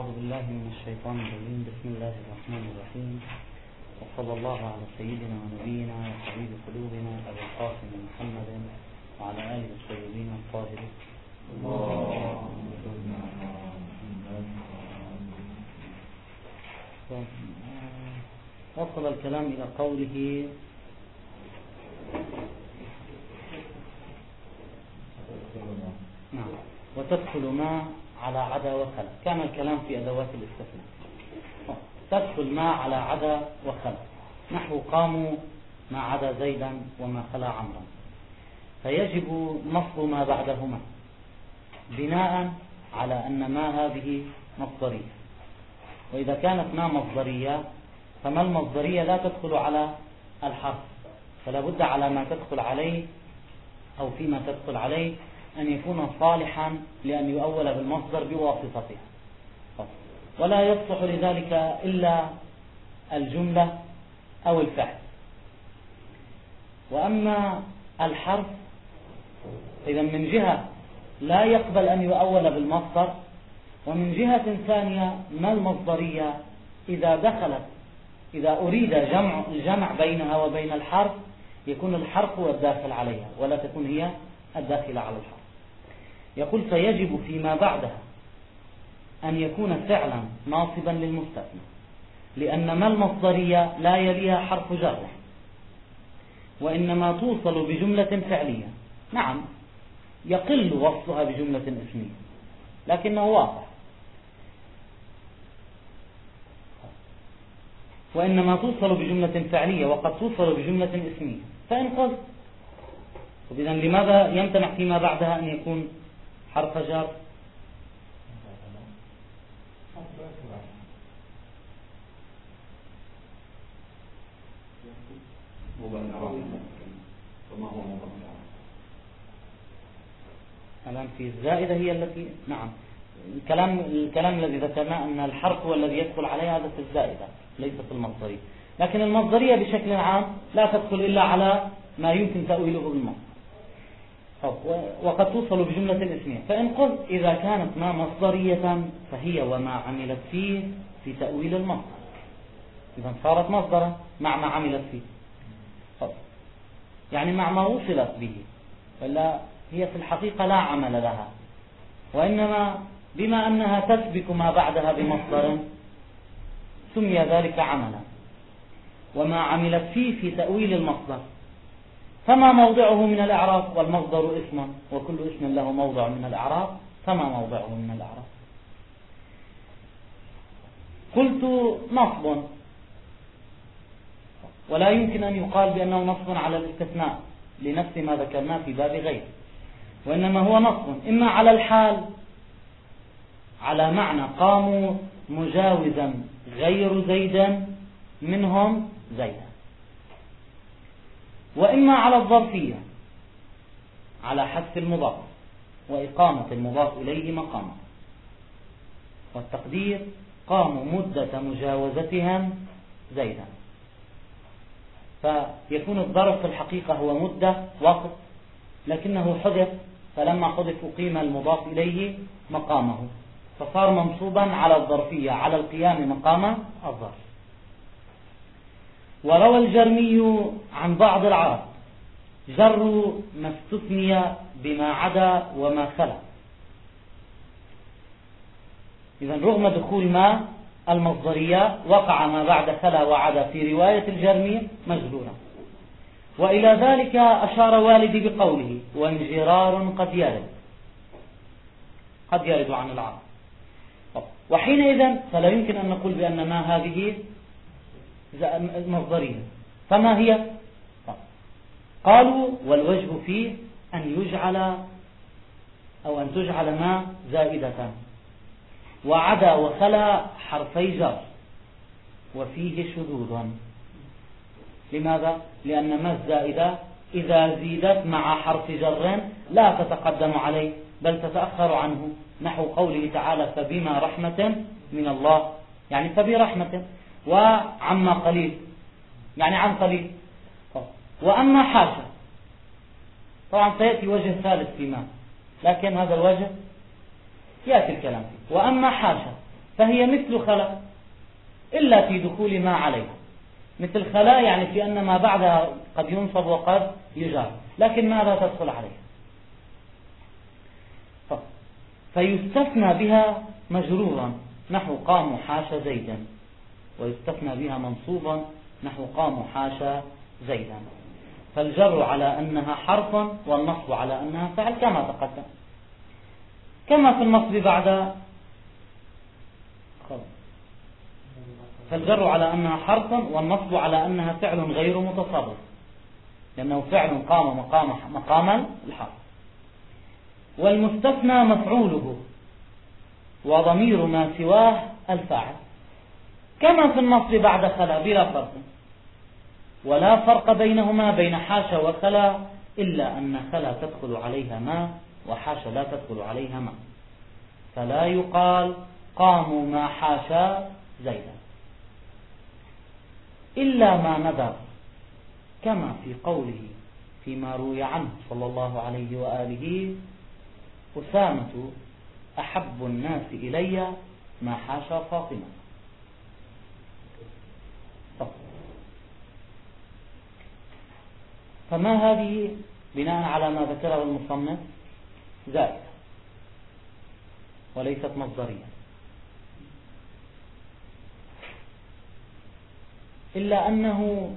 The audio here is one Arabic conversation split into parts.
أعوذ بالله من الشيطان الرجيم. بسم الله الرحمن الرحيم، وصلى الله على سيدنا ونبينا وحبيب قلوبنا أبي القاسم محمد وعلى آله الطيبين الطاهرين. وصل الكلام إلى قوله نعم وتدخل ما على عدا وخلا. كان الكلام في أدوات الاستثناء. تدخل ما على عدا وخلا، نحو قاموا ما عدا زيدا وما خلا عمرا، فيجب نصب ما بعدهما بناء على أن ما هذه مصدرية. وإذا كانت ما مصدرية فما المصدرية لا تدخل على الحرف، فلا بد على ما تدخل عليه أو فيما تدخل عليه أن يكون صالحا لأن يؤول بالمصدر بواسطته، ولا يصلح لذلك إلا الجملة أو الفعل. وأما الحرف إذا من جهة لا يقبل أن يؤول بالمصدر، ومن جهة ثانية ما المصدرية إذا أريد الجمع بينها وبين الحرف يكون الحرف هو الداخل عليها ولا تكون هي الداخلة على الحرف. يقول فيجب فيما بعدها أن يكون فعلا ناصبا للمستثنى، لأن ما المصدرية لا يليها حرف جر، وإنما توصل بجملة فعلية. نعم يقل وصلها بجملة اسمية لكنه واضح، وإنما توصل بجملة فعلية وقد توصل بجملة اسمية. فإن قلت إذن لماذا يمتنع فيما بعدها أن يكون حرف جر؟ الآن في الزائدة هي التي نعم الكلام الذي ذكرناه أن الحرف هو الذي يدخل عليها هذا في الزائدة ليس في المصدرية، لكن المصدرية بشكل عام لا تدخل إلا على ما يمكن تأويله بالمصدر وقد توصل بجملة اسمية. فإن قلت إذا كانت ما مصدرية فهي وما عملت فيه في تأويل المصدر، إذا صارت مصدرا مع ما عملت فيه، يعني مع ما وصلت به، ولا هي في الحقيقة لا عمل لها، وإنما بما أنها تسبك ما بعدها بمصدر سمي ذلك عملا. وما عملت فيه في تأويل المصدر فما موضعه من الإعراب، والمصدر اسم وكل اسم له موضع من الإعراب، فما موضعه من الإعراب. قلت نصب، ولا يمكن أن يقال بأنه نصب على الاستثناء لنفس ما ذكرناه في باب غير، وإنما هو نصب إما على الحال على معنى قاموا مجاوزا غير زيد منهم زيدا، وإما على الظرفية على حذف المضاف وإقامة المضاف إليه مقامه، والتقدير قاموا مدة مجاوزتهم زيدا، فيكون الظرف في الحقيقة هو مدة وقت لكنه حذف، فلما حذف أقيم المضاف إليه مقامه فصار منصوبا على الظرفية على القيام مقام الظرف. وروى الجرمي عن بعض العرب جر ما استثني بما عدا وما خلا. إذا رغم دخول ما المصدرية وقع ما بعد خلا وعدا في رواية الجرمي مجرورا. وإلى ذلك أشار والدي بقوله وانجرار قد يرد عن العرب. وحينئذ فلا يمكن أن نقول بأن ما هذه مصدرية، فما هي؟ قالوا والوجه فيه أن تجعل ما زائدة، وعدا وخلا حرفي جر، وفيه شذوذ. لماذا؟ لأن ما الزائدة إذا زيدت مع حرف جر لا تتقدم عليه بل تتأخر عنه، نحو قوله تعالى فبما رحمة من الله يعني فبرحمة، وعما قليل يعني عن قليل. وأما حاشا طبعا سيأتي وجه ثالث فيما، لكن هذا الوجه يأتي الكلام فيه. وأما حاشا فهي مثل خلا إلا في دخول ما عليها، مثل خلا يعني في أن ما بعدها قد ينصب وقد يجار، لكن ما لا تدخل عليها. فيستثنى بها مجرورا نحو قاموا حاشا زيدا، ويستثنى بها منصوبا نحو قاموا حاشا زيدا. فالجر على أنها حرفا والنصب على أنها فعل كما تقدم، كما في النصب بعد فالجر على أنها حرفا والنصب على أنها فعل غير متصرف، لأنه فعل قام مقاما الحرف. والمستثنى مفعوله وضمير ما سواه الفاعل، كما في النصب بعد خلا بلا فرق، ولا فرق بينهما بين حاشا وخلا إلا أن خلا تدخل عليها ما وحاشا لا تدخل عليها ما، فلا يقال قاموا ما حاشا زيدا إلا ما نذر، كما في قوله فيما روي عنه صلى الله عليه وآله: أسامة أحب الناس إلي ما حاشا فاطمة. فما هذه بناء على ما ذكره المصنف زائدة وليست مصدرية، إلا أنه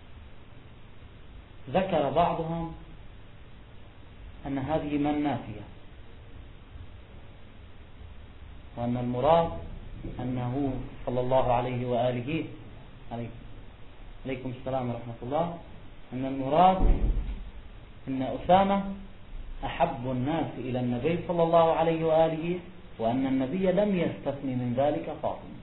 ذكر بعضهم أن هذه من نافية، وأن المراد أنه صلى الله عليه وآله عليكم السلام ورحمة الله، أن المراد أن أسامة أحب الناس إلى النبي صلى الله عليه وآله، وأن النبي لم يستثني من ذلك فاطمة.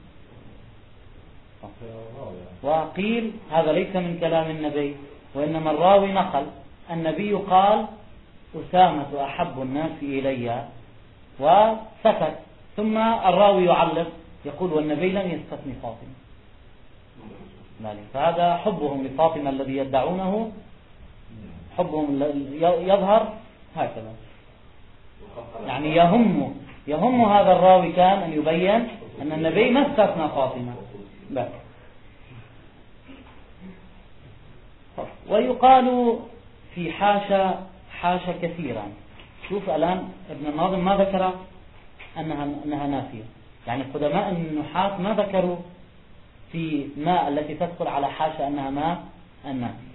وقيل هذا ليس من كلام النبي، وإنما الراوي نقل النبي قال أسامة أحب الناس إلي وسكت، ثم الراوي يعلق يقول والنبي لم يستثني فاطمة. فهذا حبهم لفاطمة الذي يدعونه حبهم يظهر هكذا، يعني يهم هذا الراوي كان أن يبين أن النبي ما استثنى فاطمة. ويقال في حاشا كثيرا. شوف الآن ابن الناظم ما ذكر أنها نافية، يعني قدماء النحاة ما ذكروا في ما التي تدخل على حاشا أنها ما النافية،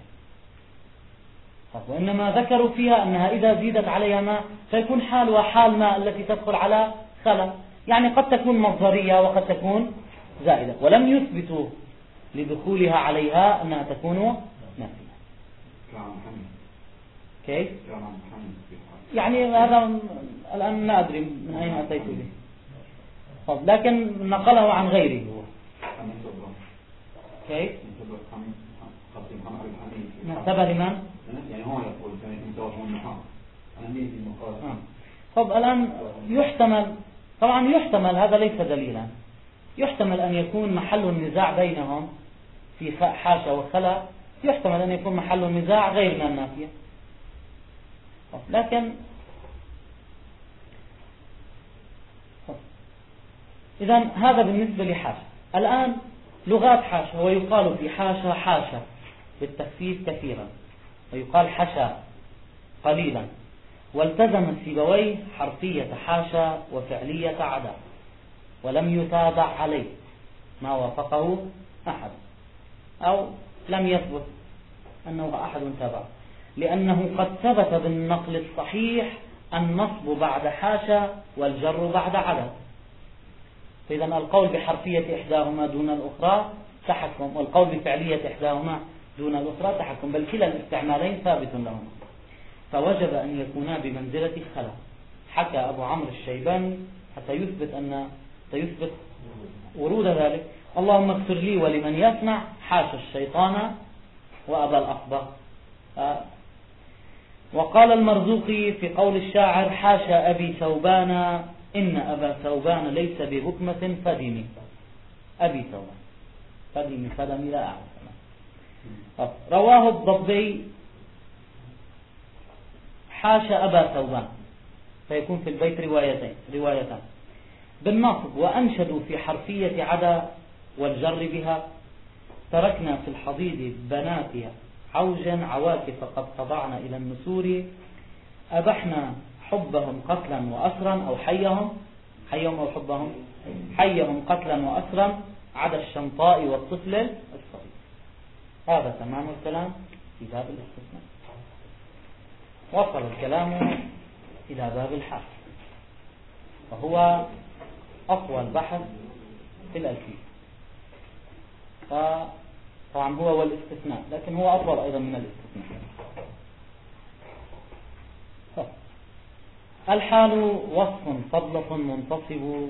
وإنما ذكروا فيها أنها إذا زيدت عليها ما فيكون حالها حال ما التي تدخل على خلا، يعني قد تكون مصدرية وقد تكون زائدة، ولم يثبتوا لدخولها عليها أنها تكون نافية. كيف؟ يعني هذا الآن لا أدري من أين أتيت به، لكن نقله عن غيره هو. كيف؟ نسبة لمن؟ يعني هو يقول الآن يحتمل، طبعا يحتمل، هذا ليس دليلا، يحتمل أن يكون محل النزاع بينهم في حاشا وخلا، يحتمل أن يكون محل النزاع غير من النافية، لكن إذن هذا بالنسبة لحاشا. الآن لغات حاشا، ويقال في حاشا حاشا بالتخفيف كثيرا، ويقال حشا قليلا. والتزم السيبويه حرفية حاشا وفعلية عدا، ولم يتابع عليه ما وافقه أحد، أو لم يثبت أنه أحد تابع، لأنه قد ثبت بالنقل الصحيح النصب بعد حاشا والجر بعد عدا. فإذا القول بحرفية إحداهما دون الأخرى تحكم، والقول بفعلية إحداهما دون الأخرى تحكم، بل كلا الاستعمالين ثابت لهما، فوجب أن يكونا بمنزلة خلا. حكى أبو عمرو الشيباني حتى يثبت ورود ذلك: اللهم اغفر لي ولمن يسمع حاشا الشيطان وأبا الأخبر. وقال المرزوقي في قول الشاعر: حاشا أبي ثوبان إن أبا ثوبان ليس ببكمة فدمي. أبي ثوبان فدمي فدمي لا أعلم. رواه الضبي حاشا أبا ثوبان، فيكون في البيت روايتان: بالنصب وأنشدوا في حرفية عدا والجر بها تركنا في الحضيض بناتها عوجا عواكف قد خضعنا إلى النسور أبحنا حبهم قتلا وأسرا أو حيهم أو حيهم قتلا وأسرا عدا الشمطاء والطفل الصغير. هذا تمام الكلام في باب الاستثناء. وصل الكلام إلى باب الحال، وهو أطول بحث في الألفية، طبعا هو والاستثناء، لكن هو أطول أيضا من الاستثناء. الحال وصف فضلة منتصب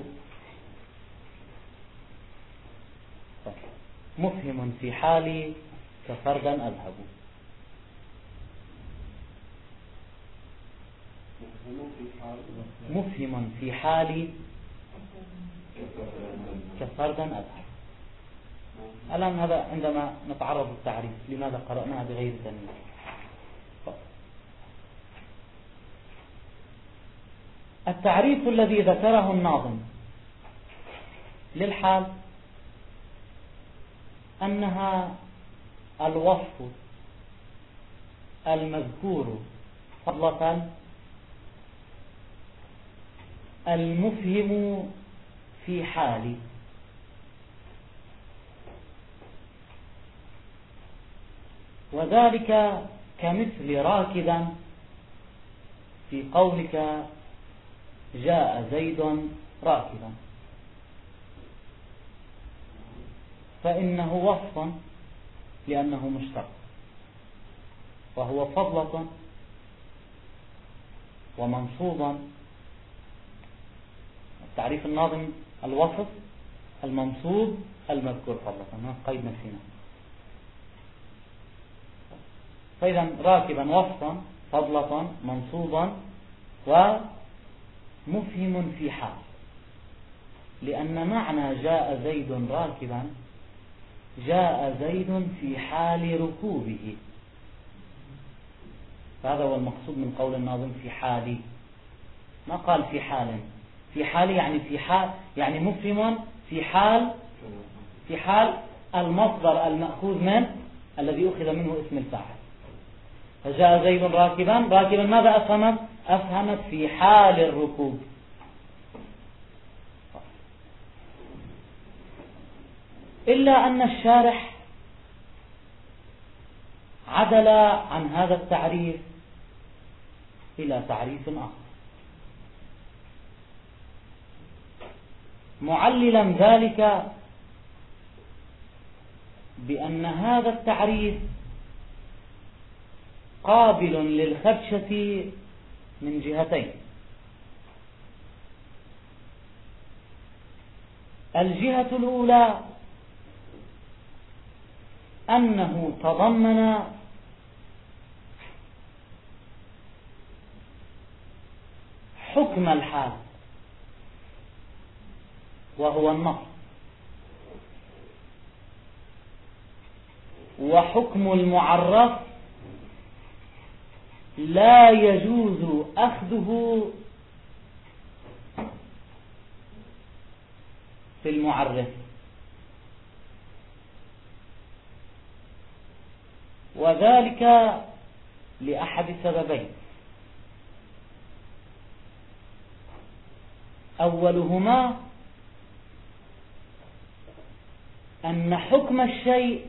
مفهم في حالي كفردا أذهب. مفهم في حالي كفردا أذهب. الآن هذا عندما نتعرض للتعريف لماذا قرأناها بغير تنوين. التعريف الذي ذكره الناظم للحال أنها الوصف المذكور فضلة المفهم في حالي، وذلك كمثل راكبا في قولك جاء زيد راكبا، فإنه وصف لأنه مشتق، وهو فضلة ومنصوبا. تعريف الناظم الوصف المنصوب المذكور فضلة، ما قيد نفسنا. فإذا راكبا وصفا فضلة منصوبا ومفهم في حال، لأن معنى جاء زيد راكبا جاء زيد في حال ركوبه، فهذا هو المقصود من قول الناظم في حالي، ما قال في حال. في حال يعني في حال، يعني مفهم في حال المصدر المأخوذ من الذي أخذ منه اسم الفاعل. فجاء زيد راكبا، ماذا أفهمت؟ أفهمت في حال الركوب. إلا أن الشارح عدل عن هذا التعريف إلى تعريف آخر، معللا ذلك بأن هذا التعريف قابل للخدشة من جهتين. الجهة الأولى أنه تضمن حكم الحال وهو النص، وحكم المعرف لا يجوز أخذه في المعرف، وذلك لأحد سببين. أولهما أن حكم الشيء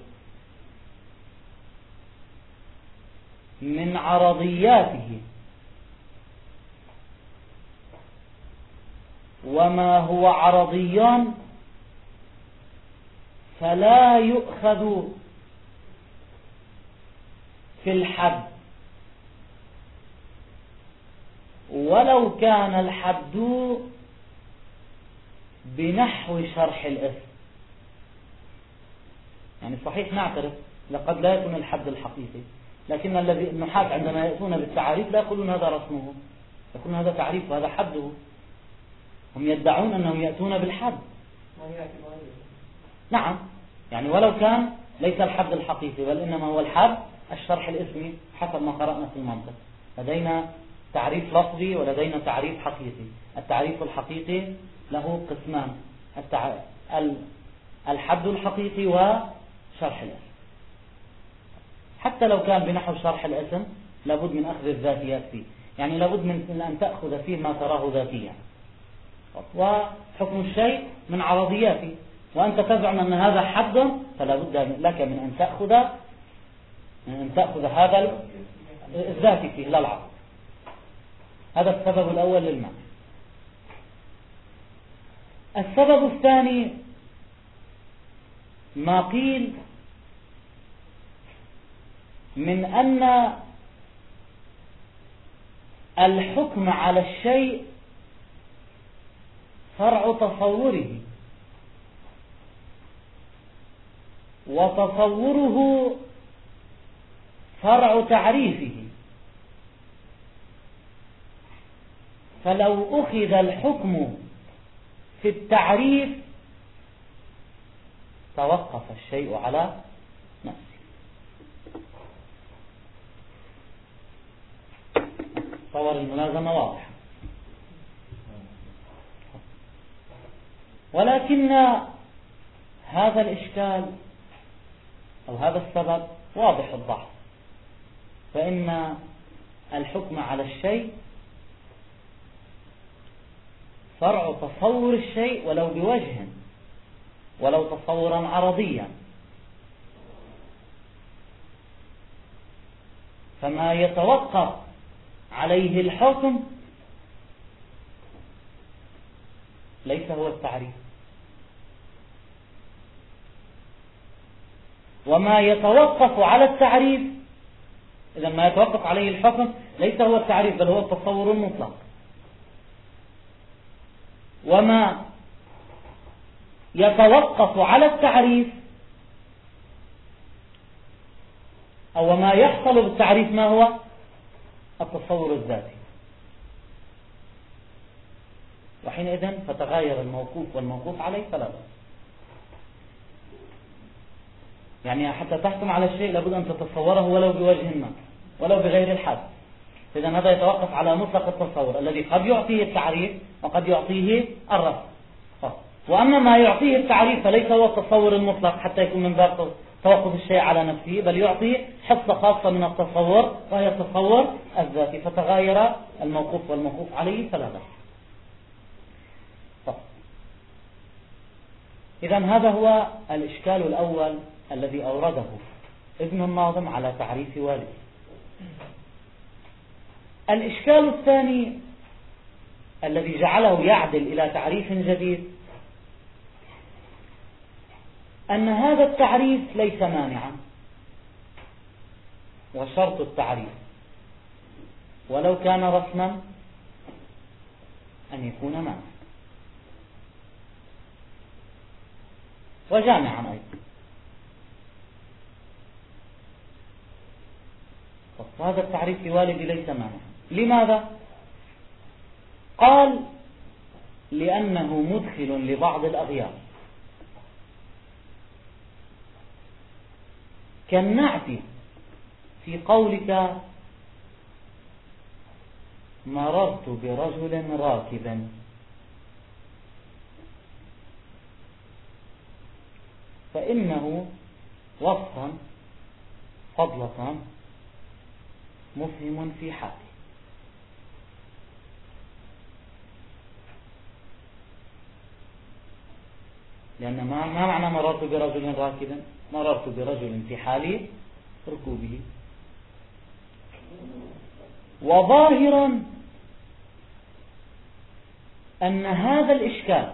من عرضياته، وما هو عرضيان فلا يؤخذ في الحد، ولو كان الحد بنحو شرح الاسم. يعني صحيح نعترف لقد لا يكون الحد الحقيقي، لكن النحاة عندما يأتون بالتعريف لا يقولون هذا رسمه، يقولون هذا تعريف وهذا حده. هم يدعون أنهم يأتون بالحد. نعم، يعني ولو كان ليس الحد الحقيقي، بل إنما هو الحد الشرح الاسمي حسب ما قرأنا في المنطق. لدينا تعريف لفظي ولدينا تعريف حقيقي. التعريف الحقيقي له قسمان: الحد الحقيقي وشرح الاسم. حتى لو كان بنحو شرح الاسم لابد من أخذ الذاتيات فيه، يعني لابد من أن تأخذ فيه ما تراه ذاتيا، وحكم الشيء من عرضياته، وأنت تزعم أن هذا حد، فلا بد لك من أن تأخذ هذا الذاتي فيه لا العرض. هذا السبب الأول للمعنى. السبب الثاني ما قيل من أن الحكم على الشيء فرع تصوره، وتصوره فرع تعريفه. فلو أخذ الحكم في التعريف توقف الشيء على نفسه. تصور الملازمة واضحة، ولكن هذا الإشكال أو هذا السبب واضح الضعف، فإن الحكم على الشيء فرع تصور الشيء ولو بوجه، ولو تصورا عرضيا. فما يتوقف عليه الحكم ليس هو التعريف، وما يتوقف على التعريف، إذا ما يتوقف عليه الحكم ليس هو التعريف بل هو التصور المطلق. وما يتوقف على التعريف أو ما يحصل بالتعريف ما هو التصور الذاتي. وحينئذ فتغير الموقوف والموقوف عليه فلا بأس. يعني حتى تحكم على الشيء لابد أن تتصوره ولو بوجه ما، ولو بغير الحد. إذن هذا يتوقف على مطلق التصور الذي قد يعطيه التعريف وقد يعطيه الرفض. وأما ما يعطيه التعريف فليس هو التصور المطلق حتى يكون من باب توقف الشيء على نفسه، بل يعطي حصة خاصة من التصور وهي التصور الذاتي، فتغير الموقوف والموقوف عليه فلا بأس. إذن هذا هو الإشكال الأول الذي أورده ابن الناظم على تعريف والد. الإشكال الثاني الذي جعله يعدل إلى تعريف جديد أن هذا التعريف ليس مانعا، وشرط التعريف ولو كان رسما أن يكون مانعا وجامعا أيضا. هذا التعريف لوالدي ليس مانعا. لماذا؟ قال لأنه مدخل لبعض الأغيار، كالنعت في قولك مررت برجل راكبا، فإنه وصفا فضلة مفهم في حاله. لأن ما معنى مررت برجل راكبا؟ مررت برجل في حال ركوبه. وظاهرا أن هذا الإشكال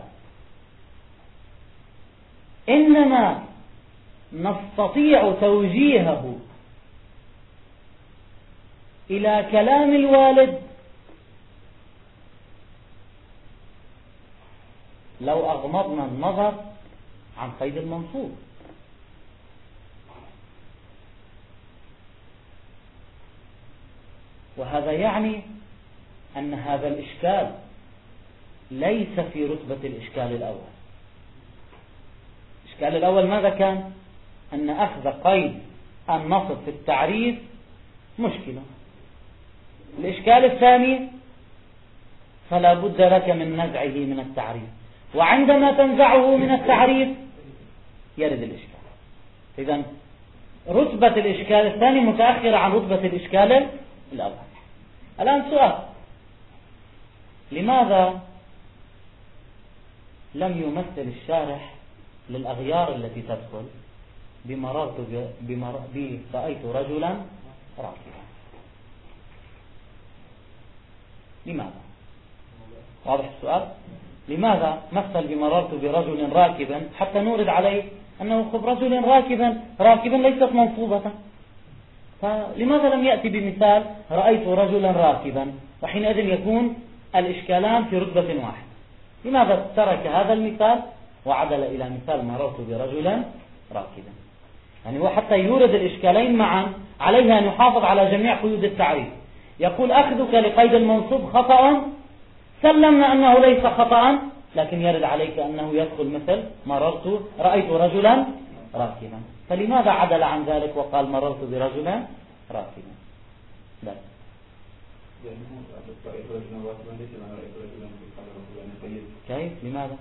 إنما نستطيع توجيهه إلى كلام الوالد لو أغمضنا النظر عن قيد المنصوب. وهذا يعني أن هذا الإشكال ليس في رتبة الإشكال الأول. الإشكال الأول ماذا كان؟ أن أخذ قيد النصب في التعريف مشكلة، الإشكال الثاني فلا بد لك من نزعه من التعريف، وعندما تنزعه من التعريف يرد الإشكال. إذن رتبة الإشكال الثاني متأخرة عن رتبة الإشكال الأول. الآن سؤال: لماذا لم يمثل الشارح للأغيار التي تدخل برأيت رجلا راكبا؟ لماذا؟ واضح السؤال؟ لماذا مثل بمررت برجل راكبا حتى نورد عليه أنه رجل راكبا ليست منصوبة؟ فلماذا لم يأتي بمثال رأيت رجلا راكبا، وحينئذ يكون الإشكالان في رتبة واحدة؟ لماذا ترك هذا المثال وعدل إلى مثال مررت برجل راكبا؟ يعني هو حتى يورد الإشكالين معا عليه أن يحافظ على جميع قيود التعريف. يقول: أخذك لقيد المنصوب خطأ، سلمنا أنه ليس خطأ، لكن يرد عليك أنه يدخل مثل رأيت رجلا راكبا. فلماذا عدل عن ذلك وقال مررت برجل راكبا؟ لا. كيف؟ لماذا؟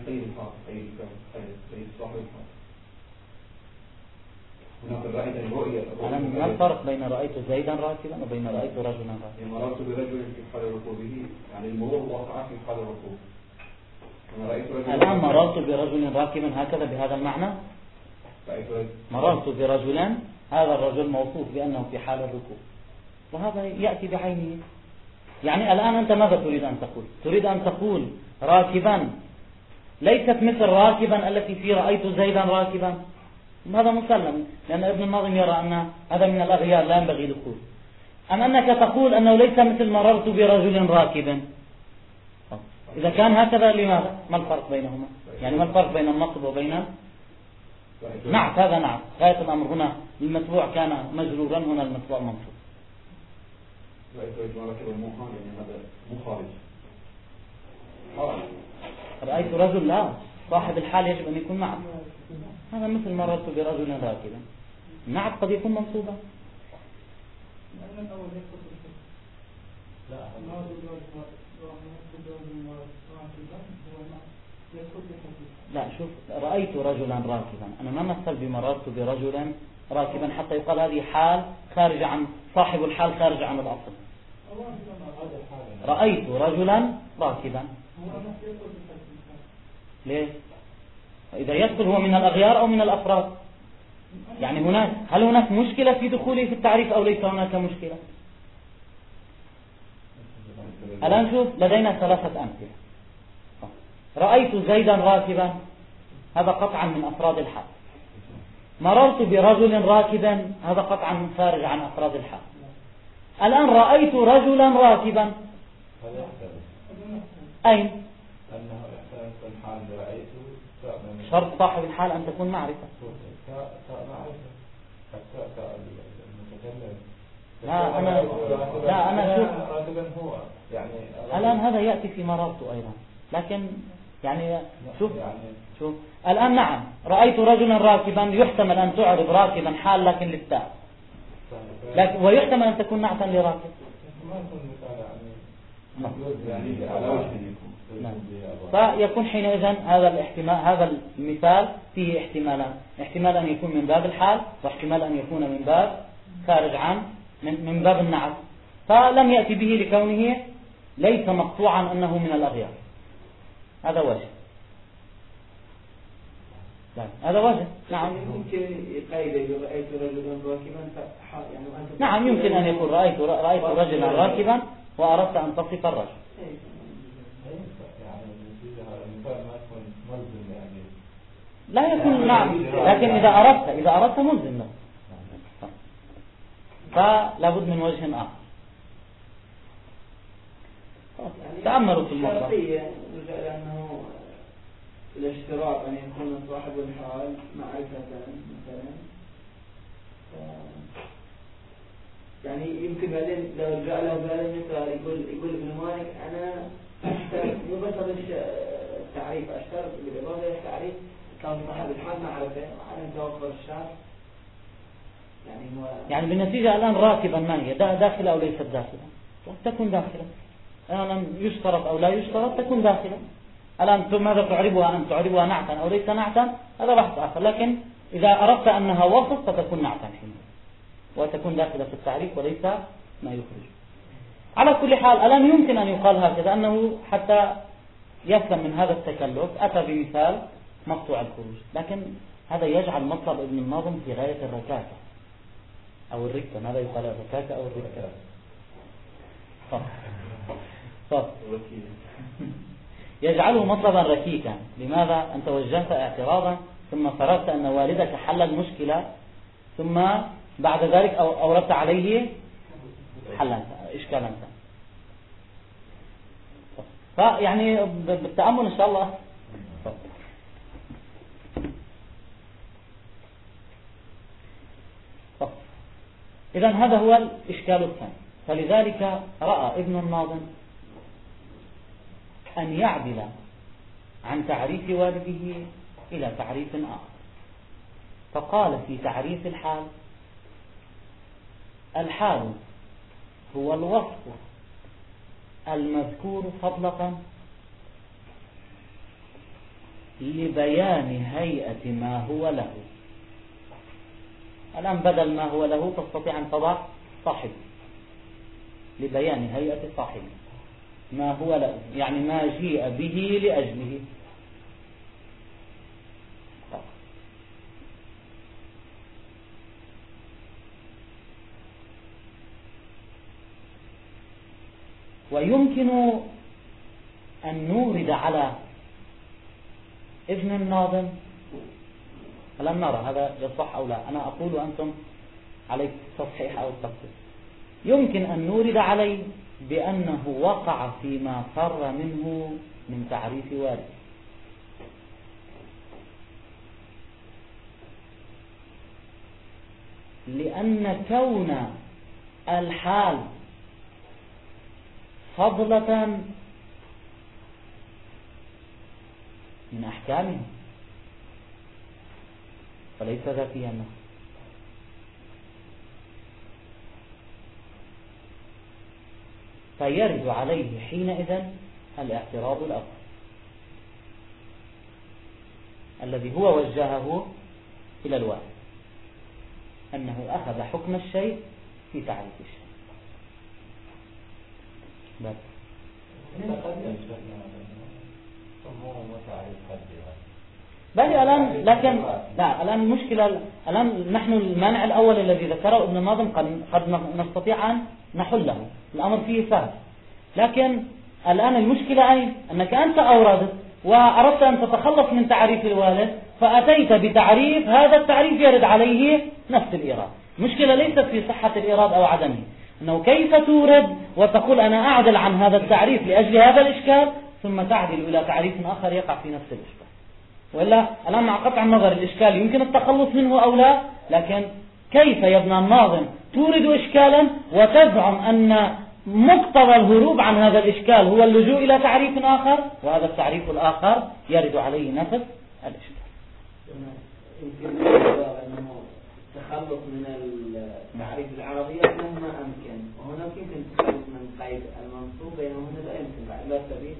ما الفرق بين رأيت زيدا راكبا وبين رأيت رجلا راكبا؟ مررت برجل في حال ركوبه، يعني المرور وقع في حال الركوب. الآن مررت برجل راكبا هكذا بهذا المعنى؟ مررت برجل، هذا الرجل موصوف بأنه في حال الركوب، وهذا يأتي بعينه. يعني الآن أنت ماذا تريد أن تقول؟ تريد أن تقول راكبا ليست مثل راكبا التي في رأيت زيدا راكبا؟ هذا مسلم، لأن ابن الناظم يرى أن هذا من الأغيار لا ينبغي دخول. أم أنك تقول أنه ليس مثل مررت برجل راكبا؟ إذا كان هكذا لماذا؟ ما الفرق بينهما؟ يعني ما الفرق بين النصب وبين نعت؟ هذا نعت، غاية الأمر هنا المتبوع كان مجرورا، هنا المتبوع منصوب. رأيت رجل لا، صاحب الحال يجب أن يكون معه. هذا مثل مررت برجل راكبا، نعت قد يكون منصوبا. لا، شوف، رأيت رجلا راكبا، أنا ما مثل بمررت برجل راكبا حتى يقال هذه حال خارج عن صاحب الحال، خارج عن الأصل. رأيت رجلا راكبا ليه؟ إذا يدخل هو من الأغيار أو من الأفراد؟ يعني هل هناك مشكلة في دخوله في التعريف أو ليس هناك مشكلة؟ الآن شوف، لدينا 3 أمثلة. رأيت زيدا راكبا، هذا قطعا من أفراد الحال. مررت برجل راكبا، هذا قطعا خارج عن أفراد الحال. الآن رأيت رجلا راكبا، أين؟ شرط صاحب الحال أن تكون معرفة. لا أنا شوف، الآن هذا يأتي في مررت أيضا، لكن يعني شوف الآن نعم، رأيت رجلا راكبا يحتمل أن تعرف راكبا حال لكن للتاء، ويحتمل أن تكون نعتا لراكب. فيكون حينئذ هذا الاحتمال، هذا المثال فيه احتمالان: احتمال أن يكون من باب الحال، واحتمال أن يكون من باب خارج عن من باب النعت. فلم يأتي به لكونه ليس مقطوعا أنه من الأغيار. هذا وجه. لا، هذا وجه. نعم، يمكن يقيد رأيت رجلا راكبا، نعم يمكن أن يقول رأيت رجلا راكبا وأردت أن تصف الرجل. لا يكون، نعم، لكن إذا أردت ملزم له، فلا بد من وجه آخر. تأملوا في الموضوع. لأنه الاشتراط أن يكون صاحب الحال معرفة مثلا، يعني يمكن بعدين لو رجع له بهذا المثال يقول ابن مالك: أنا أشترط مو بس التعريف، أشترط بالإضافة إلى التعريف كان صاحب الحال معرفة وعدم توفر الشرط. يعني بالنتيجة الآن راكبا ما هي؟ داخلة أو ليست داخلة؟ تكون داخلة. الآن يشترط أو لا يشترط تكون داخلة. الآن ماذا تعربها أن تعربها نعتا أو ليس نعتا هذا بحث آخر، لكن إذا أردت أنها وصف فتكون نعتا حين وتكون داخلة في التعريف وليس ما يخرج. على كل حال الآن يمكن أن يقال هكذا أنه حتى يسلم من هذا التكلف أتى بمثال مقطوع الخروج، لكن هذا يجعل مطلب ابن الناظم في غاية الركاكة أو الركة. ماذا يقال الركاكة أو الركة؟ يجعله مطلبا ركيكا. لماذا؟ أنت وجهت اعتراضا ثم فرضت أن والدك حل المشكلة ثم بعد ذلك أوردت عليه حلا إشكالا. فيعني بالتأمل إن شاء الله. إذن هذا هو الإشكال الثاني. فلذلك رأى ابن الناظم أن يعدل عن تعريف والده إلى تعريف آخر، فقال في تعريف الحال: الحال هو الوصف المذكور فضلة لبيان هيئة ما هو له. الآن بدل ما هو له تستطيع أن تضع صاحب لبيان هيئة صاحبه، ما هو له يعني ما جيء به لأجله. ويمكن أن نورد على ابن الناظم، فلن نرى هذا يصح أو لا، أنا أقول وأنتم عليك تصحيح أو التصحيح. يمكن أن نورد عليه بأنه وقع فيما فر منه من تعريف والد، لأن كون الحال فضلة من أحكامه فليس ذاتيا له، فيرد عليه حينئذ الاعتراض الأول الذي هو وجهه إلى الوالد، أنه أخذ حكم الشيء في تعريف الشيء. بس بل الآن لكن لا، الآن المشكلة الآن نحن المانع الأول الذي ذكره ابن الناظم قد نستطيع أن نحله، الأمر فيه سهل، لكن الآن المشكلة أين؟ أنك أنت أوردت وأردت أن تتخلص من تعريف الوالد فأتيت بتعريف، هذا التعريف يرد عليه نفس الإيراد. المشكلة ليست في صحة الإيراد أو عدمه، أنه كيف تورد وتقول أنا أعدل عن هذا التعريف لأجل هذا الإشكال ثم تعدل إلى تعريف آخر يقع في نفس الإشكال. وإلا الآن مع قطع النظر الإشكال يمكن التخلص منه أو لا، لكن كيف يا ابن الناظم تورد إشكالا وتزعم أن مقتضى الهروب عن هذا الإشكال هو اللجوء إلى تعريف آخر، وهذا التعريف الآخر يرد عليه نفس الإشكال. يمكن أنه التخلص من التعريف العربي مهما أمكن، وهناك يمكن التخلص من قيد المنصوب، بينما هنا لا يمكن لا سبيل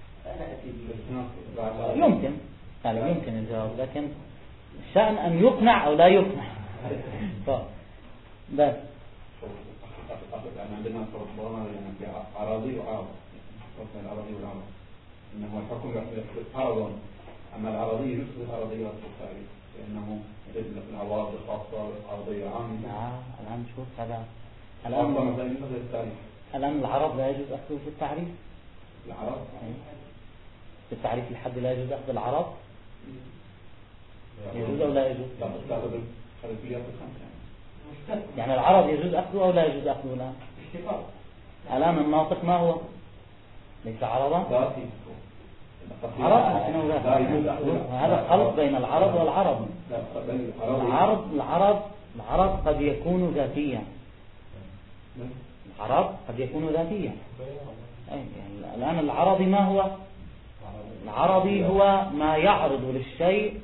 يمكن يعني يمكن الجواب، لكن الشأن أن يقنع أو لا يقنع. بس عندنا فرضنا في أراضي وعرض، فرضنا الأراضي والعرض إنه الحكم يقصد عرضا، أما الأراضي نفس الأراضيات في التعريف لأنه يجب العوارض الخاصة الأرضية عامة. الآن شوف هذا الآن العرض لا يجوز أخذه في التعريف. العرض في التعريف الحد لا يجوز أخذ العرض، يجوز أو لا يجوز؟ يعني العرض يجوز أخذه أو لا يجوز أخذه الآن؟ الآن الناطق ما هو؟ ليس عرضا؟ عرض هذا خلط بين العرض والعرض. العرض قد يكون ذاتيا، العرض قد يكون ذاتيا. يعني الآن العرضي ما هو؟ العرضي هو ما يعرض للشيء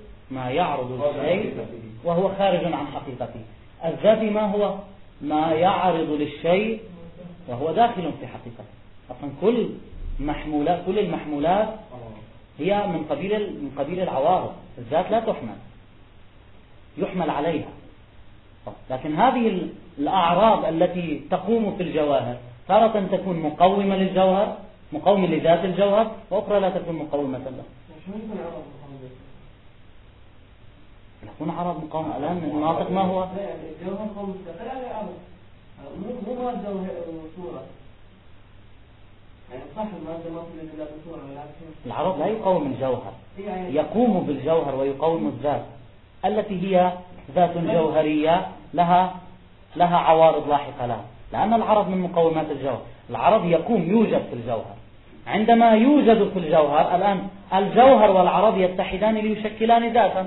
وهو خارج عن حقيقته. الذاتي ما هو؟ ما يعرض للشيء وهو داخل في حقيقته. أصلا كل المحمولات هي من قبيل العوارض. الذات لا تحمل، يحمل عليها. لكن هذه الأعراض التي تقوم في الجواهر تارة تكون مقومة للجوهر، مقومة لذات الجوهر، وأخرى لا تكون مقومة له. يكون عرض مقاومة. الآن الناطق ما هو؟ الجوهر قوم مستقل على عرض، مو مادة وصورة. يعني صح المادة ما تولد إلا بصورة، ولكن العرض لا يقوم الجوهر، يقوم بالجوهر ويقوم الذات التي هي ذات جوهرية لها عوارض لاحقة لها، لأن العرض من مقومات الجوهر. العرض يوجد في الجوهر. عندما يوجد في الجوهر، الآن الجوهر والعرض يتحدان ليشكلان ذاتا.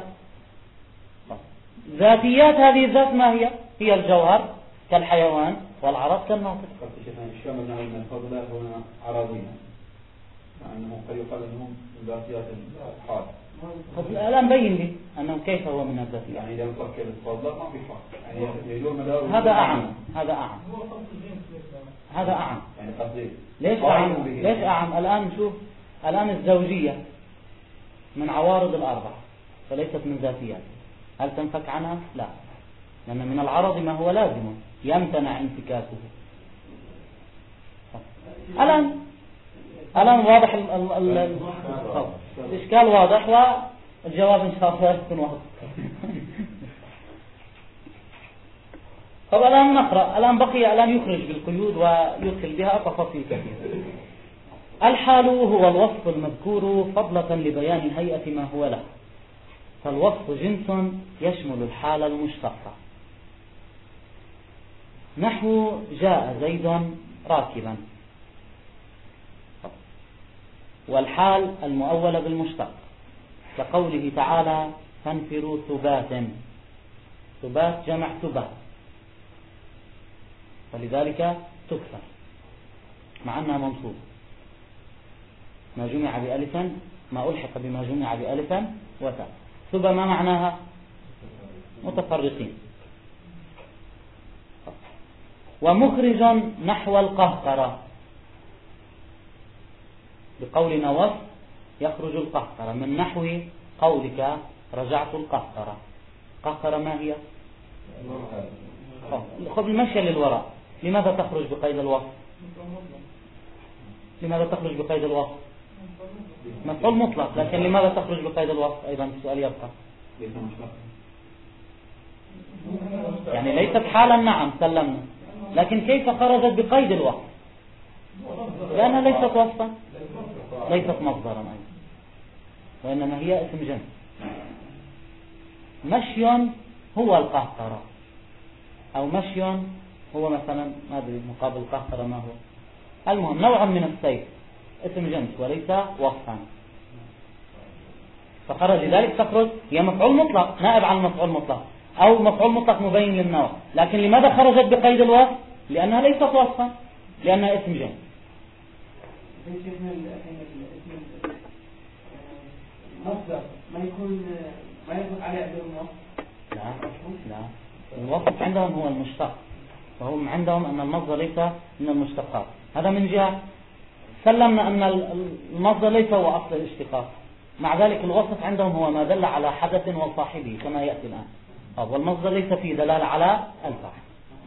ذاتيات هذه الذات ما هي الجوهر كالحيوان والعرض كالناطق. الشيء من أن الفضلات هنا عرضية، لأنه قد يقال أنهم من ذاتيات الحال. الآن بين لي أنه كيف هو من الذاتيات. يعني إذا نفكر الفضلات ما في فرق، يعني يدور مدار. هذا أعم. يعني قصدي ليش أعم؟ الآن نشوف الآن الزوجية من عوارض الأربعة فليست من ذاتيات. هل تنفك عنها؟ لا، لأن من العرض ما هو لازم يمتنع انفكاكه. الآن واضح الإشكال واضح، والجواب إن شاء الله يكون واضح. طب الآن نقرأ. الآن يخرج بالقيود ويدخل بها تفاصيل كثيرة. الحال هو الوصف المذكور فضلة لبيان هيئة ما هو له، فالوصف جنس يشمل الحال المشتقة، نحو جاء زيد راكبا، والحال المؤولة بالمشتق كقوله تعالى فانفروا ثبات جمع ثبات، فلذلك تكسر مع أنها منصوب. ما جمع بألف، ما ألحق بما جمع بألف وتاء. ثبة ما معناها؟ متفرقين. ومخرج نحو القهقرة، بقولنا وصف يخرج القهقرة من نحو قولك رجعت القهقرة. قهقرة ما هي؟ خذ المشي للوراء. لماذا تخرج بقيد الوصف؟ مفعول مطلق، لكن لماذا تخرج بقيد الوصف؟ أيضا السؤال يبقى. يعني ليست حالا، نعم سلمنا، لكن كيف خرجت بقيد الوصف؟ لأنها ليست وصفا، ليست مصدرا أيضا، وإنما هي اسم جنس. مشي هو القهقرة، أو مشي هو مثلا ما أدري مقابل القهقرة ما هو، المهم نوع من السيف، اسم جنس وليس وصفا، فخرج ذلك تخرج هي مفعول مطلق نائب عن مفعول مطلق، أو مفعول مطلق مبين للنوع. لكن لماذا خرجت بقيد الوصف؟ لأنها ليست وصفا، لأنها اسم جنس. مصدر ما يكون عليه عبر الوصف. لا، الوصف عندهم هو المشتق، فهم عندهم أن المصدر ليس من المشتقات. هذا من جهة. سلمنا أن المصدر ليس هو أصل الاشتقاق، مع ذلك الوصف عندهم هو ما دل على حدث وصاحبه كما يأتي الآن. والمصدر ليس فيه دلالة على الفاعل.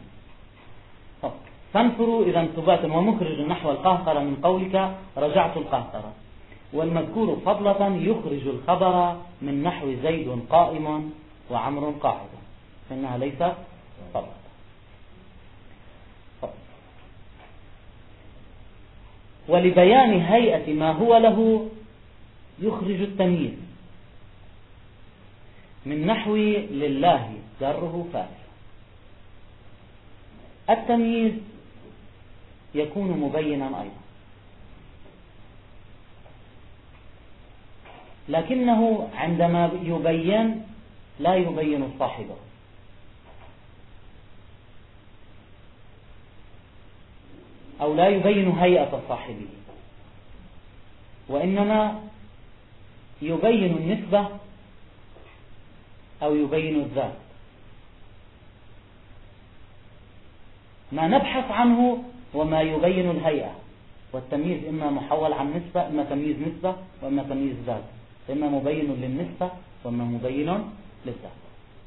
فانفروا إذا ثبات ومخرج نحو القهقرة من قولك رجعت القهقرة، والمذكور فضلة يخرج الخبر من نحو زيد قائم وعمر قاعد، فإنها ليست فضلة. ولبيان هيئة ما هو له يخرج التمييز من نحو لله جره فاعل. التمييز يكون مبينا أيضا، لكنه عندما يبين لا يبين صاحبه، أو لا يبين هيئة صاحبه، وإنما يبين النسبة أو يبين الذات. ما نبحث عنه هو ما يبين الهيئة، والتمييز إما محول عن نسبة، إما تمييز نسبة، وإما تمييز ذات، إما مبين للنسبة وإما مبين للذات.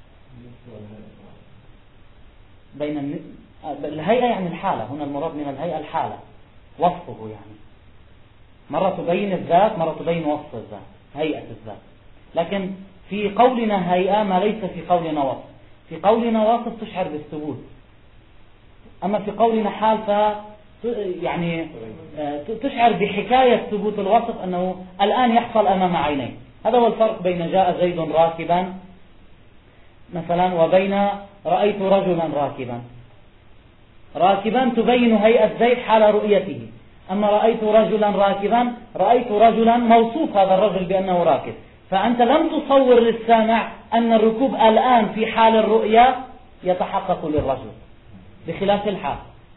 بين الهيئة يعني الحالة، هنا المراد من الهيئة الحالة، وصفه يعني، مرة تبين الذات، مرة تبين وصف الذات، هيئة الذات. لكن في قولنا هيئة ما ليس في قولنا وصف. في قولنا وصف تشعر بالثبوت، أما في قولنا حال يعني تشعر بحكاية ثبوت الوصف أنه الآن يحصل أمام عينيك. هذا هو الفرق بين جاء زيد راكبا مثلا وبين رأيت رجلا راكبا. راكبا تبين هيئة زيد حال رؤيته، أما رأيت رجلا راكبا رأيت رجلا موصوف هذا الرجل بأنه راكب، فأنت لم تصور للسامع أن الركوب الآن في حال الرؤية يتحقق للرجل بخلاف الحال.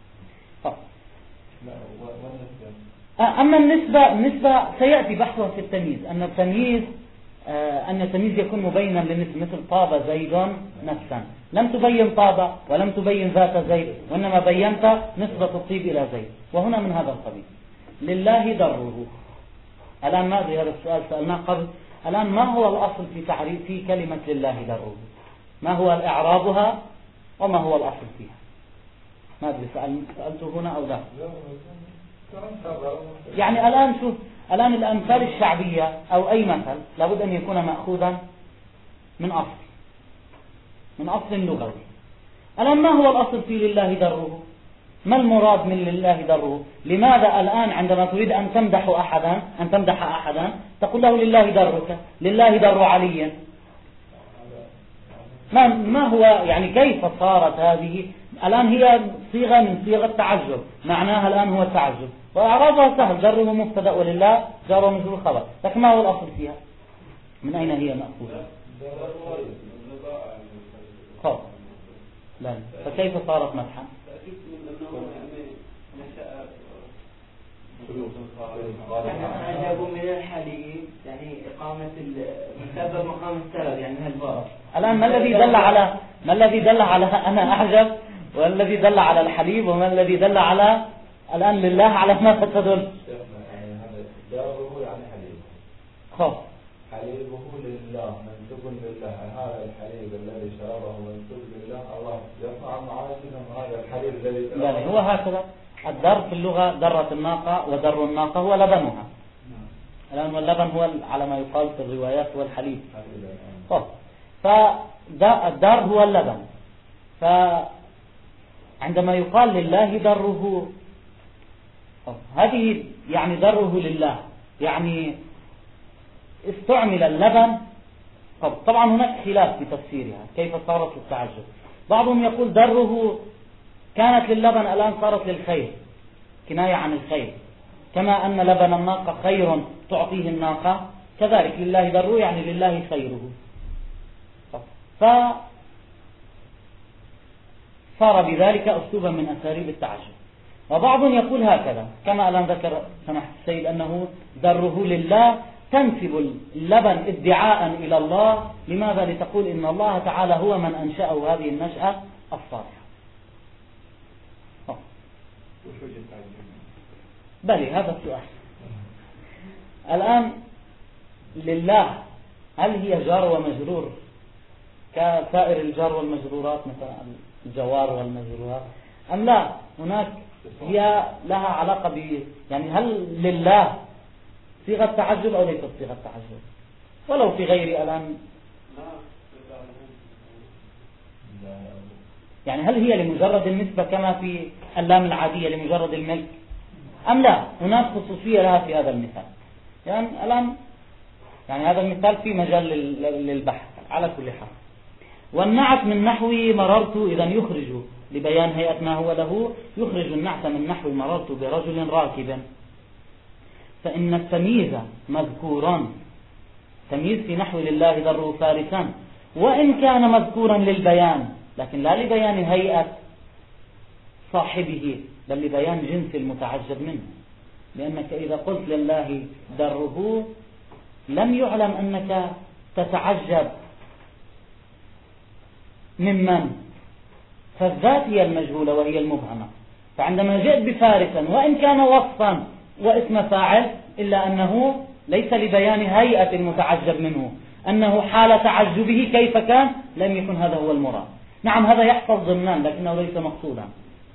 أما النسبة سيأتي بحثها في التمييز، أن التمييز يكون مبينا للنسبة، مثل طاب زيد نفسا، لم تبين طاب ولم تبين ذات زيد، وإنما بينت نسبة الطيب إلى زيد، وهنا من هذا القبيل. لله دره. الآن ما هذا السؤال سألناه قبل، الآن ما هو الأصل في تعريف في كلمة لله دره؟ ما هو إعرابها وما هو الأصل فيها؟ ما أدري سألته هنا أو لا. يعني الآن شوف، الآن الأمثال الشعبية أو أي مثل لابد أن يكون مأخوذا من أصل لغوي. الآن ما هو الأصل في لله دره؟ ما المراد من لله دره؟ لماذا الآن عندما تريد أن تمدح أحدا تقول له لله درك، لله در علي؟ ما هو يعني كيف صارت هذه الآن هي صيغة من صيغ التعجب، معناها الآن هو التعجب، وإعرابها سهل، دره مبتدأ ولله جار ومجرور خبر، لكن ما هو الأصل فيها؟ من أين هي مأخوذة؟ لا، فكيف صارت مدحا؟ يعني أجابوا من الحليب، يعني إقامة مسبب مقام السبب، يعني هالبارة. الآن ما الذي دل على أنا أعجب، والذي دل على الحليب، وما الذي دل على الآن لله على ما تدل؟ داره يعني حليب. حليبه لله، منسوب لله. هذا الحليب الذي شربه منسوب لله، الله يصنع معاشنا هذا الحليب الذي شربه. لا، هو هكذا. الدر في اللغة درة الناقة، ودر الناقة هو لبنها. الآن واللبن هو على ما يقال في الروايات هو الحليب. فالدر هو اللبن. فعندما يقال لله دره، هذه يعني دره لله، يعني استعمل اللبن. طبعا هناك خلاف في تفسيرها كيف صارت للتعجب. بعضهم يقول دره كانت للبن الآن صارت للخير، كناية عن الخير، كما أن لبن الناقة خير تعطيه الناقة، كذلك لله دره يعني لله خيره. فصار بذلك أسلوبا من أساليب التعجب. وبعضهم يقول هكذا كما الآن ذكر سماحة السيد، أنه دره لله تنسب اللبن ادعاء إلى الله. لماذا؟ لتقول إن الله تعالى هو من أنشأه هذه النشأة الصالحة. بلي هذا السؤال. الآن لله هل هي جار ومجرور كسائر الجار والمجرورات مثلا الجوار والمجرورات، أم لا هناك هي لها علاقة يعني هل لله صيغة تعجب أو ليست صيغة تعجب؟ ولو في غير الآن يعني هل هي لمجرد النسبة كما في اللام العادية لمجرد الملك، أم لا هناك خصوصية لها في هذا المثال؟ يعني الآن يعني هذا المثال في مجال للبحث على كل حال. والنعت من نحو مررت إذا يخرج لبيان هيئة ما هو له، يخرج النعت من نحو مررت برجل راكب، فإن التمييز مذكورا، تمييز في نحو لله در فارسا، وإن كان مذكورا للبيان لكن لا لبيان هيئة صاحبه بل لبيان جنس المتعجب منه. لأنك إذا قلت لله دره لم يعلم أنك تتعجب ممن، فالذات هي المجهولة وهي المبهمة، فعندما جئت بفارسا وإن كان وصفا واسم فاعل إلا أنه ليس لبيان هيئة المتعجب منه، أنه حال تعجبه كيف كان لم يكن هذا هو المراد. نعم هذا يحصل ضمنا لكنه ليس مقصودا،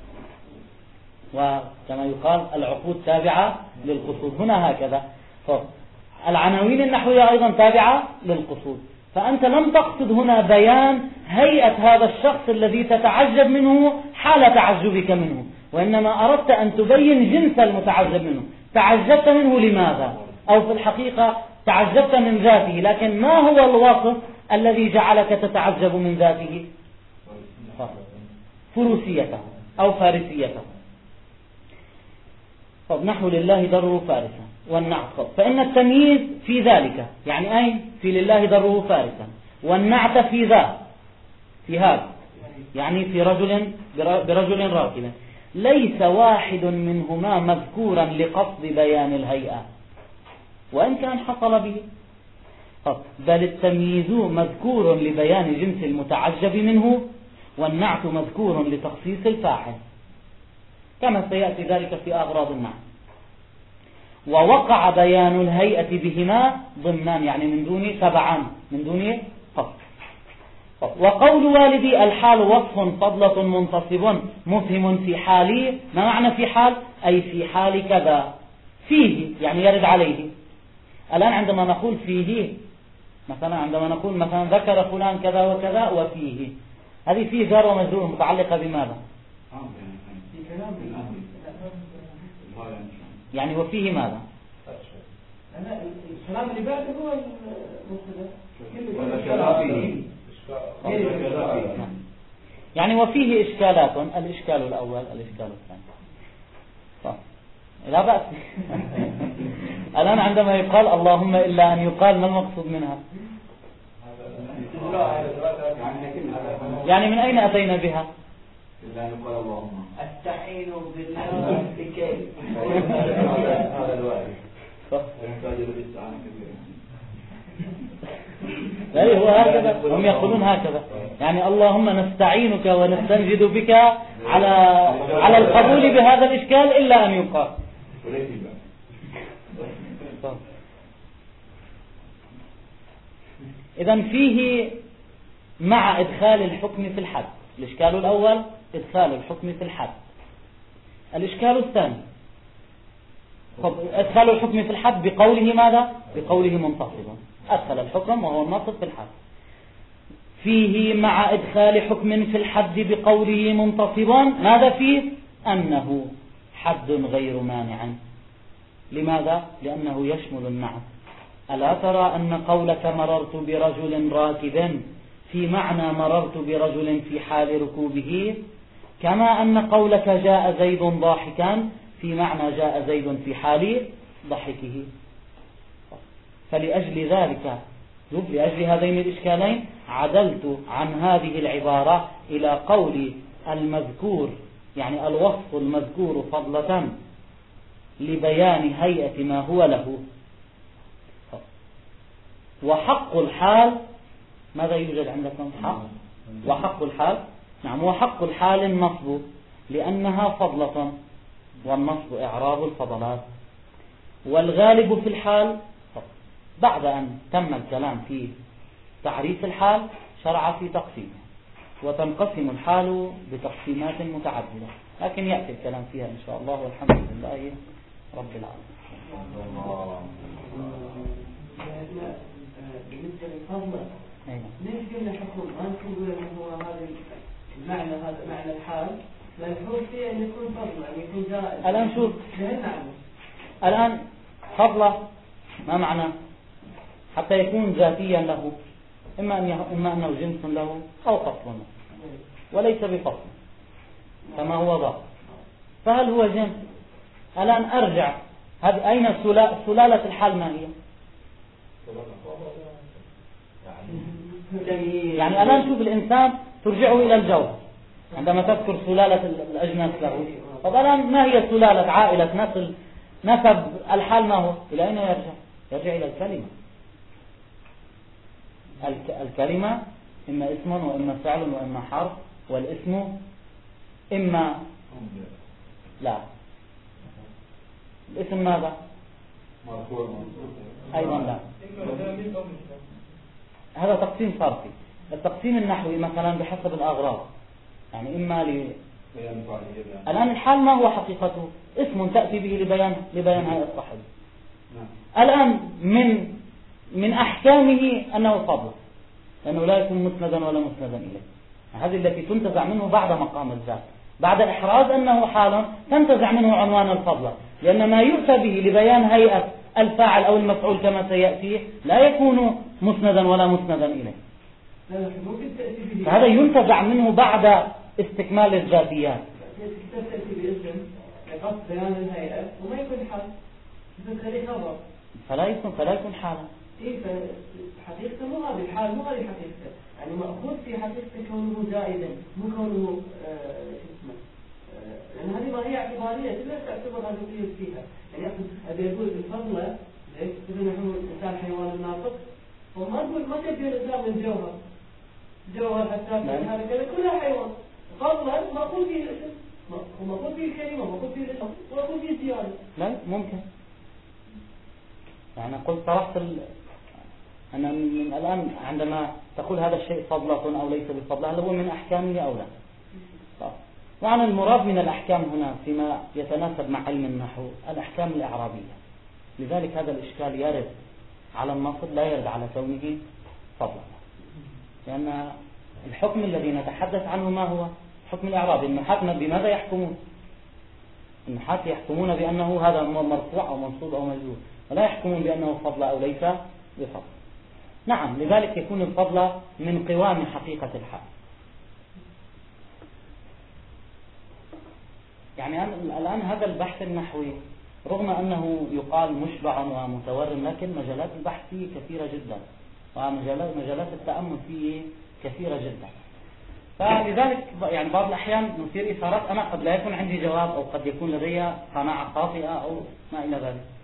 وكما يقال العقود تابعة للقصود. هنا هكذا العناوين النحوية أيضا تابعة للقصود، فأنت لم تقصد هنا بيان هيئة هذا الشخص الذي تتعجب منه حال تعجبك منه، وإنما أردت أن تبين جنس المتعجب منه. تعجبت منه لماذا؟ أو في الحقيقة تعجبت من ذاته، لكن ما هو الوصف الذي جعلك تتعجب من ذاته؟ فروسيته أو فارسيته. نحو لله دره فارسا والنعت. فإن التمييز في ذلك، يعني أين؟ في لله دره فارسا، والنعت في ذا، في هذا، يعني في برجل راكب، ليس واحد منهما مذكورا لقصد بيان الهيئة وإن كان حصل به، بل التمييز مذكور لبيان جنس المتعجب منه، والنعت مذكور لتخصيص الفاعل، كما سيأتي ذلك في أغراض النعت. ووقع بيان الهيئة بهما ضمنان، يعني من دون تبعان، من دون قصد. وقول والدي الحال وصف فضلة منتصب مفهم في حالي. ما معنى في حال؟ أي في حال كذا، فيه يعني يرد عليه. الآن عندما نقول فيه، مثلا عندما نقول مثلا ذكر فلان كذا وكذا وفيه، هذه فيه جار ومجرور متعلقة بماذا؟ يعني وفيه ماذا؟ الكلام اللي بعده هو يعني وفيه إشكالات، الإشكال الأول الإشكال الثاني لا بأس. الآن عندما يقال اللهم إلا أن يقال ما المقصود منها؟ يعني من أين أتينا بها؟ إلا أن يقال اللهم استعينوا بالله بكي هذا الوارد يحتاج إلى الاستعانة كثيرا. لا هو هكذا، هم يقولون هكذا، يعني اللهم نستعينك ونستنجد بك على القبول بهذا الإشكال إلا أن يقال. إذن فيه مع إدخال الحكم في الحد. الإشكال الأول إدخال الحكم في الحد. الإشكال الثاني إدخال الحكم في الحد بقوله ماذا؟ بقوله منتصبا. أدخل الحكم وهو النصب في الحد. فيه مع إدخال حكم في الحد بقوله منتصبا، ماذا فيه؟ أنه حد غير مانع. لماذا؟ لأنه يشمل النعت. ألا ترى أن قولك مررت برجل راكب في معنى مررت برجل في حال ركوبه، كما أن قولك جاء زيد ضاحكا في معنى جاء زيد في حال ضحكه. فلأجل ذلك، لأجل هذين الإشكالين عدلت عن هذه العبارة إلى قول المذكور، يعني الوصف المذكور فضلة لبيان هيئة ما هو له. وحق الحال، ماذا يوجد عندكم؟ حق وحق الحال. نعم، وحق الحال النصب لأنها فضلة، والنصب إعراب الفضلات. والغالب في الحال، بعد أن تم الكلام في تعريف الحال شرع في تقسيمه، وتنقسم الحال بتقسيمات متعددة، لكن يأتي الكلام فيها إن شاء الله، والحمد لله رب العالمين. بالنسبة للفضل ليش قلنا حكم؟ ما نقول إنه هو هذا المعنى، هذا معنى الحال ملحوظ فيه أن يكون فضل، أن يكون زائد. الآن شوف، الآن فضله ما معنى؟ حتى يكون ذاتيا له، إما أنه جنس له أو فصل له، وليس بفصل كما هو ضابط. فهل هو جنس؟ الآن أرجع، أين سلالة الحال؟ ما هي؟ يعني الآن شوف الإنسان ترجعه إلى الجوهر عندما تذكر سلالة الأجناس له. طب الآن ما هي سلالة عائلة نسب الحال؟ ما هو؟ إلى أين يرجع؟ يرجع إلى الكلمة. الكلمة إما اسم وإما فعل وإما حرف، والاسم إما لا. الاسم ماذا؟ مرفوع أيضا لا. هذا تقسيم صرفي. التقسيم النحوي مثلا بحسب الأغراض، يعني إما الآن الحال ما هو حقيقته؟ اسم تأتي به لبيان هيئة صاحبه. الآن من أحكامه أنه فضل، لأنه لا يكون مسندا ولا مسندا إليه. هذه التي تنتزع منه بعد مقام الذات، بعد إحراز أنه حال تنتزع منه عنوان الفضل، لأن ما يؤتى به لبيان هيئة الفاعل أو المفعول كما سيأتي لا يكون مسندا ولا مسندا إليه. فهذا ينتزع منه بعد استكمال الذاتيات. تأتي باسم لقصد بيان الهيئة وما يكون حال، تخليه خبر فلا يكون حالا. إيه، فحقيقته مو هذه الحال، مو هذه حقيقته، يعني مأخوذ في حقيقته كونه زائدا مو كونه لأن هذه ما هي اعتبارية لا تعتبر هذه فيها. يعني أبي أقول الفضلة ليش إذا نحن الإنسان حيوان الناطق، وما أقول ما تبي الإنسان من جوهر حتى هذا كذا كلها حيوان. فضلا مأخوذ فيه الاسم ومأخوذ فيه الكلمة ومأخوذ فيه الاسم ومأخوذ فيه الزيادة. لا ممكن. يعني قلت طرحت أنا من الآن عندما تقول هذا الشيء فضلة أو ليس بفضلة، هل هو من أحكامه أو لا؟ وعن المراد من الأحكام هنا فيما يتناسب مع علم النحو الأحكام الإعرابية. لذلك هذا الإشكال يرد على النصب لا يرد على كونه فضلا، لأن الحكم الذي نتحدث عنه ما هو؟ حكم الإعراب. النحاة بماذا يحكمون؟ النحاة يحكمون بأنه هذا مرفوع أو منصوب أو مجزور، ولا يحكمون بأنه فضل أو ليس بفضل. نعم، لذلك يكون الفضل من قوام حقيقة الحال. يعني الآن هذا البحث النحوي رغم أنه يقال مشبع ومتورم، لكن مجالات البحث فيه كثيرة جدا، ومجالات التأمل فيه كثيرة جدا. فلذلك يعني بعض الأحيان نثير إثارات أنا قد لا يكون عندي جواب، أو قد يكون لدي قناعة خاطئة أو ما إلى ذلك.